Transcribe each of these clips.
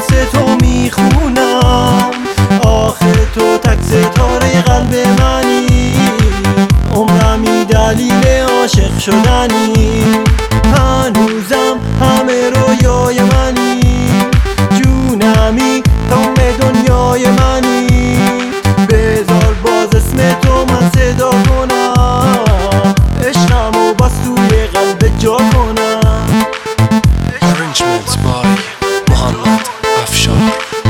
واسه تو میخونم. آخه تو تک ستاره قلب منی، عمرمی دلیل عاشق شدنی. هنوزم همه رویای منی، جونمی تمام دنیای منی. بذار باز اسم تو من صدا کنم، عشقمو باز توی قلب جا کنم. Arrangement by محمد افشار.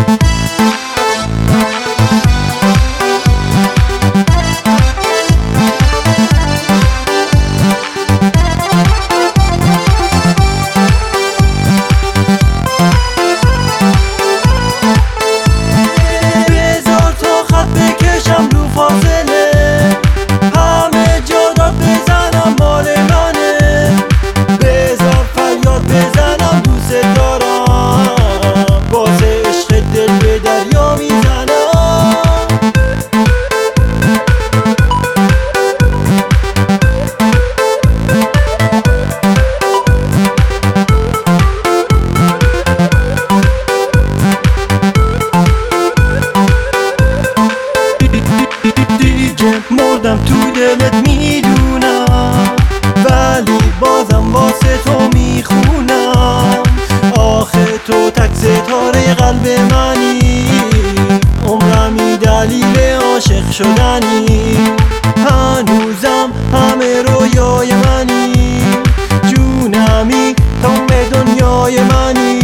مردم تو دلت میدونم، ولی بازم واسه تو میخونم. آخه تو تک ستاره قلب منی، عمرمی دلیل عاشق شدنی. هنوزم همه رویای منی، جونمی تمام دنیای منی.